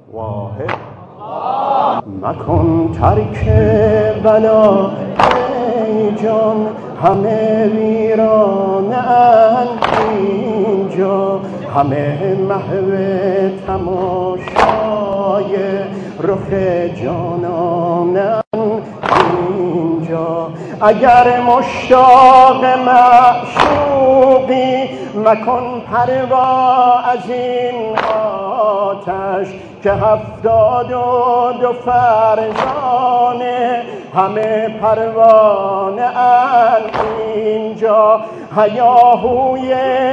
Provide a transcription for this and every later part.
واحد مکن ترک بلا ای جان، همه ویرانند اینجا، همه محو تماشای رخ جانانند اینجا. اگر مشتاق معشوقی مکن پروا از این آتش، که 72 فرزانه همه پروانه اند اینجا. هیاهوی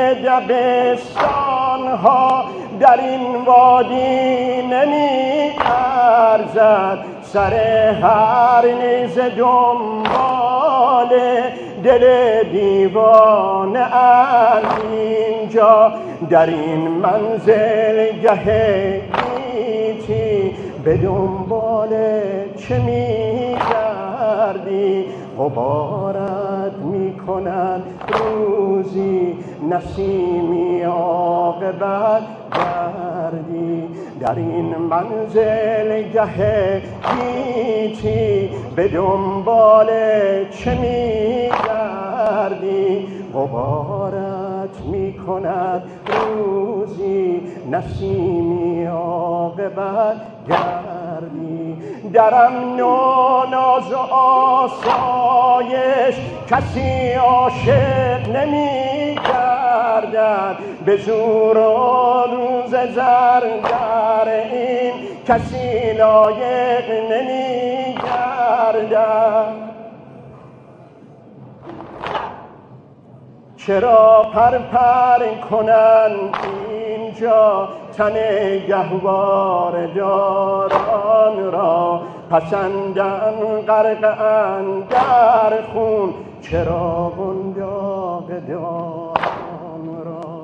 دبستان ها در این وادی نمی ارزد، سر هر نیزه دنبال دل دیوانه اند اینجا. در این منزل گه گیتی به دنبال چه می گردی؟ غبارت می کند روزی نسیمی عاقبت گردی. در این منزل گه گیتی به دنبال چه می گردی؟ غبارت می کند روزی نسیمی عاقبت گردی. در امن و ناز و آسایش کسی عاشق نمی گردد، به زور و روز زرگر این کسی لایق نمی گردد. چرا پرپر کنند اینجا تن گهوار داران را؟ پسندن غرقن در خون چرا بنداق داران را؟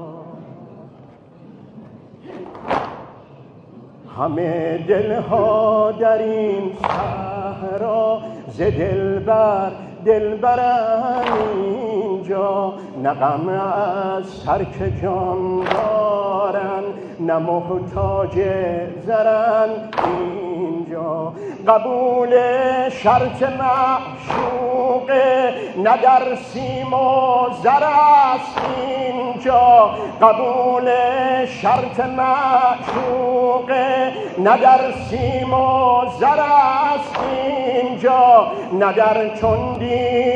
همه دلها در این صحرا ز دلبر دلبرن اینجا، نه غم از ترک جان دارن، نه محتاج زرن اینجا. قبول شرط معشوقه نه در سیم و زر است اینجا. قبول شرط معشوقه نه در سیم و زر است اینجا، نه در چندی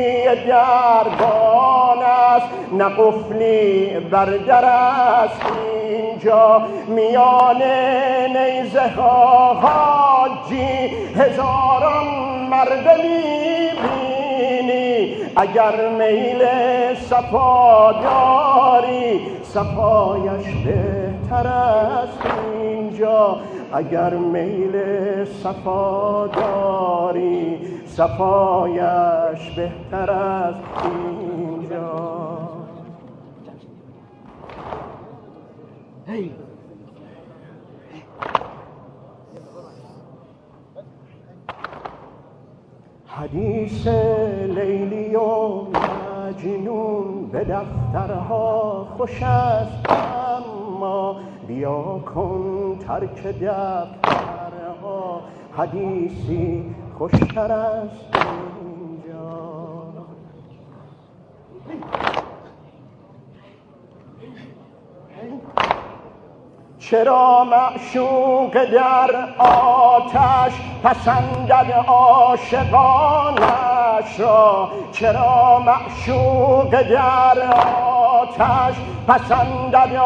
دربان است، نه قفلی بر در است اینجا. میان نیزه ها حاجی هزاران مرد میبینی، اگر میل صفا داری صفایش بهتر است اینجا. اگر میل صفا داری صفایش بهتر است اینجا. حدیث لیلی و مجنون به دفترها خوش است، اما بیا کن ترک دفترها، حدیثی خوشتر است اینجا. چرا معشوق در آتش پسندد عاشقانش را؟ چرا معشوق در آتش پسندد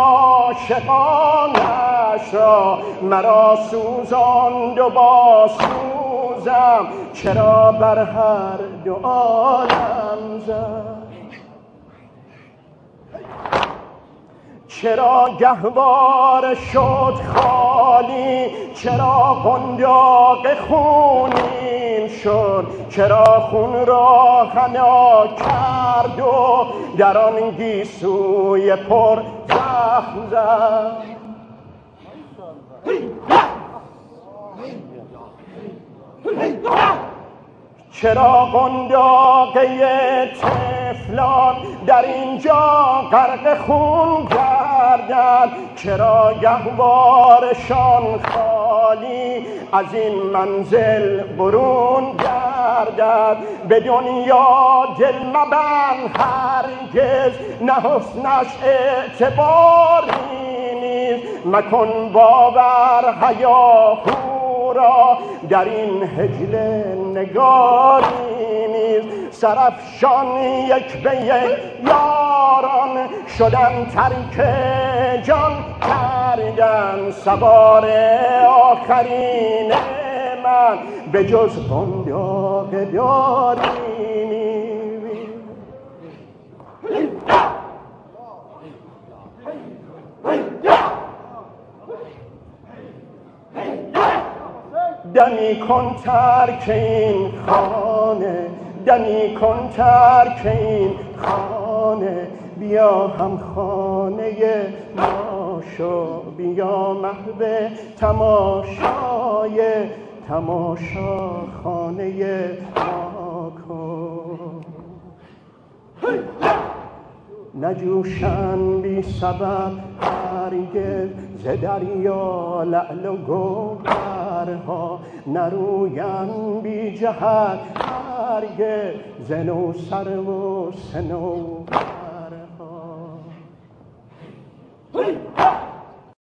عاشقانش را؟ مرا سوزاند و با سوزم چرا بر هر دو عالم زد؟ چرا گهواره شد خالی؟ چرا بنداق خونین شد؟ چرا خون را حنا کرد و در آن گیسوی پر زخم زد؟ چرا قنداقه طفلان در اینجا غرق خون گردد؟ چرا گهوارشان خواهد خیالی از این منزل برون گردد. به دنیا دل مبند هرگز، نه حسنش اعتباری نیست. مکن باور هیاهو را در این هجل نگاری نیست. سرافشان یک به یک یاران شدن ترک جان کردن. سوار آخرین من به جز بنداق داری نیست. دمی کن ترک این خانه، دمی کن ترک این خانه، بیا هم خانه ما شو، بیا محو تماشای تماشا خانه ما کن. نجوشن بی سبب هرگز ز دریا لعل و گوهرها، نروین بی جهت هرگز ز نوسر و صنوبرها.